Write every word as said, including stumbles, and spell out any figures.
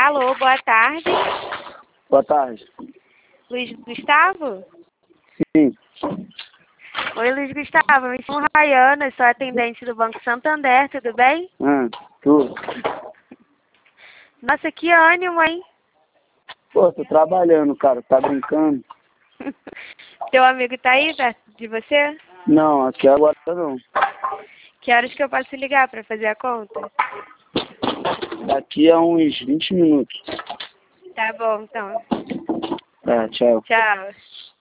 Alô, boa tarde. Boa tarde. Luiz Gustavo? Sim. Oi, Luiz Gustavo. Me chamo Rayana, sou atendente do Banco Santander, tudo bem? Ah, tudo. Nossa, que ânimo, hein? Pô, tô trabalhando, cara. Tá brincando? Teu amigo tá aí perto de você? Não, aqui agora não. Que horas que eu posso ligar pra fazer a conta? Daqui a uns vinte minutos. Tá bom, então. Tá, tchau. Tchau.